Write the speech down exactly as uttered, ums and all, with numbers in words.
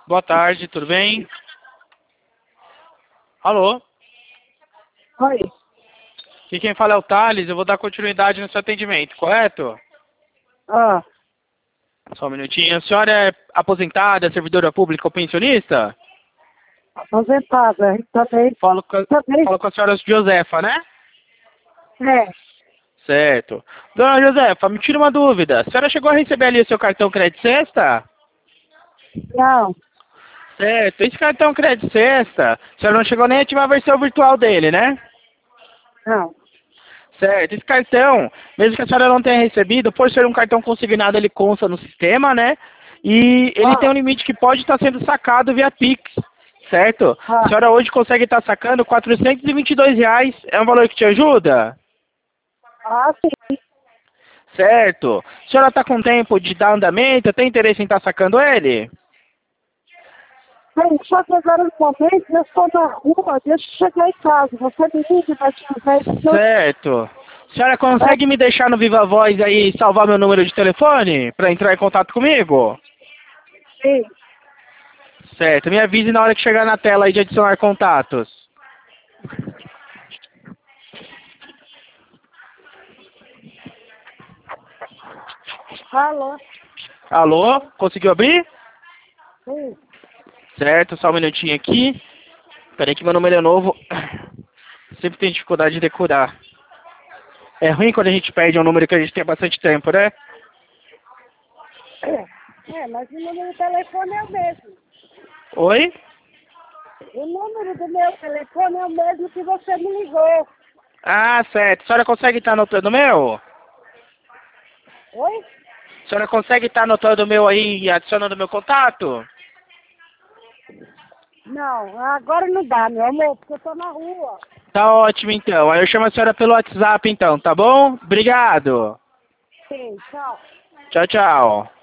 Boa tarde, tudo bem? Alô? Oi. Aqui quem fala é o Thales, eu vou dar continuidade no seu atendimento, correto? Ah, Só um minutinho. A senhora é aposentada, servidora pública ou pensionista? aposentada. Também. Falo com a, Também. falo com a senhora Josefa, né? É. Certo. Dona Josefa, me tira uma dúvida. A senhora chegou a receber ali o seu cartão Crédito Sexta? Não. Certo. Esse cartão Crédito Sexta, a senhora não chegou nem a ativar a versão virtual dele, né? Não. Certo. Esse cartão, mesmo que a senhora não tenha recebido, por ser um cartão consignado, ele consta no sistema, né? E ele tem Ah, um limite que pode estar sendo sacado via Pix, certo? A ah, senhora hoje consegue estar sacando quatrocentos e vinte e dois reais. É um valor que te ajuda? ah, sim. Certo. A senhora está com tempo de dar andamento? Tem interesse em estar sacando ele? Bem, só que agora no momento eu estou na rua, deixa eu chegar em casa. Você me liga mais uma vez. que eu- Certo. A senhora É, consegue me deixar no Viva Voz aí e salvar meu número de telefone para entrar em contato comigo? sim. Certo. Me avise na hora que chegar na tela aí de adicionar contatos. Alô? Alô? Conseguiu abrir? Sim. Certo, só um minutinho aqui. Peraí que meu número é novo. Sempre tem dificuldade de decorar. É ruim quando a gente perde um número que a gente tem há bastante tempo, né? É, é, mas o número do telefone é o mesmo. Oi? O número do meu telefone é o mesmo que você me ligou. Ah, certo. A senhora consegue estar anotando o meu? Oi? A senhora consegue estar anotando o meu aí e adicionando o meu contato? Não, agora não dá, meu amor, porque eu tô na rua. Tá ótimo então. Aí eu chamo a senhora pelo WhatsApp então, tá bom? Obrigado. Sim, tchau. Tchau, tchau.